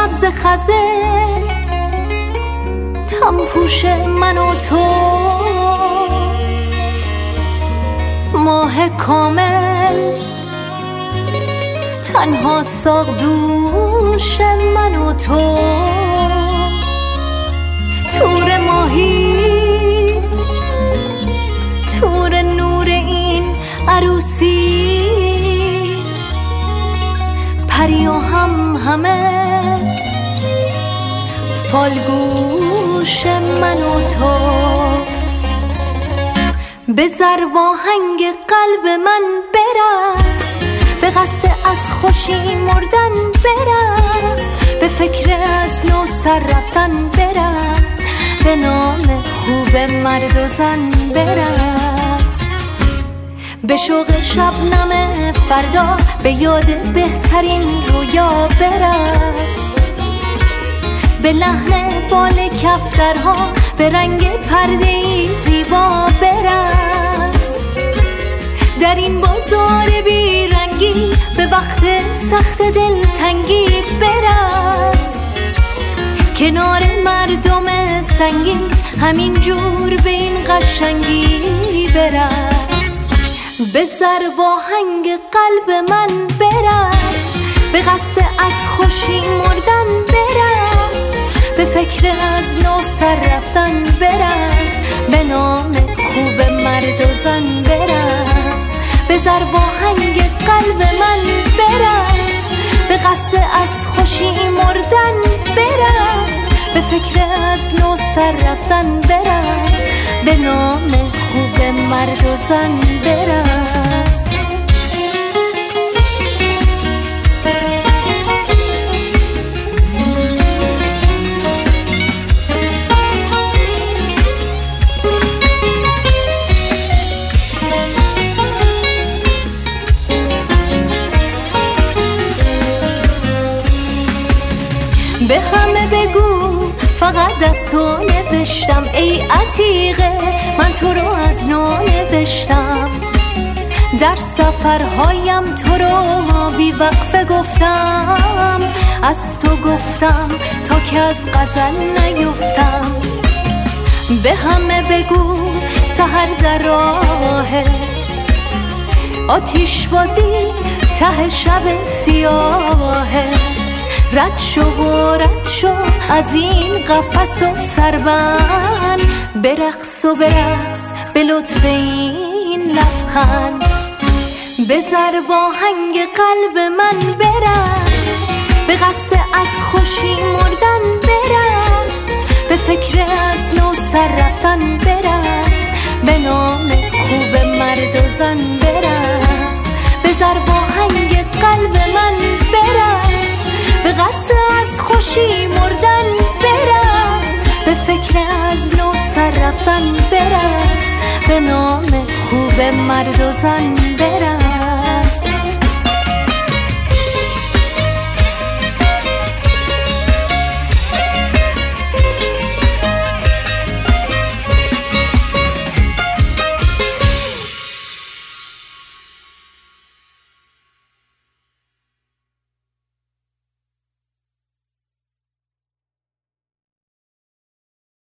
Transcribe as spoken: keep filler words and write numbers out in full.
سبز خزه تم پوش من و تو، ماه کامل تنها ساق دوش من و تو، تور ماهی تور نور این عروسی، پری و هم همه فالگوش من و تو. بزر با هنگ قلب من برس، به قصد از خوشی مردن برس، به فکر از نو سر رفتن برس، به نام خوب مرد و زن برس، به شوق شبنم فردا، به یاد بهترین رویا برس، به لحن بال کفترها، به رنگ پرده‌ای زیبا برس، در این بازار بیرنگی به وقت سخت دلتنگی برس، کنار مردم سنگی همین جور به این قشنگی برس. بزر با هنگ قلب من برس، به قصد از خوشی مردن برس، به فکر از نو سر رفتن برس، به نام خوب مرد و زن برس. بزر با هنگ قلب من برس، به قصد از خوشی مردن برس، به فکر از نو سر رفتن برس، به نام خوب مرد و زن برس. به همه بگو فقط از تو نوشتم ای عتیقه، من تو رو از نو نوشتم، در سفرهایم تو رو بی وقفه گفتم، از تو گفتم تا که از غزل نیفتم. به همه بگو سحر در راهه، آتیش بازی ته شب سیاهه، رد شو و رد شو از این قفس و سربند، برقص و برقص به لطف این لبخند. بزر با هنگ قلب من برس، به قصد از خوشی مردن برس، به فکر از نو سر رفتن برس، به نام خوب مرد و زن برس. بزر با هنگ قلب من برس، به قصد از خوشی مردن برس، به فکر از نو سر رفتن برس، به نام خوب مرد و زن برس.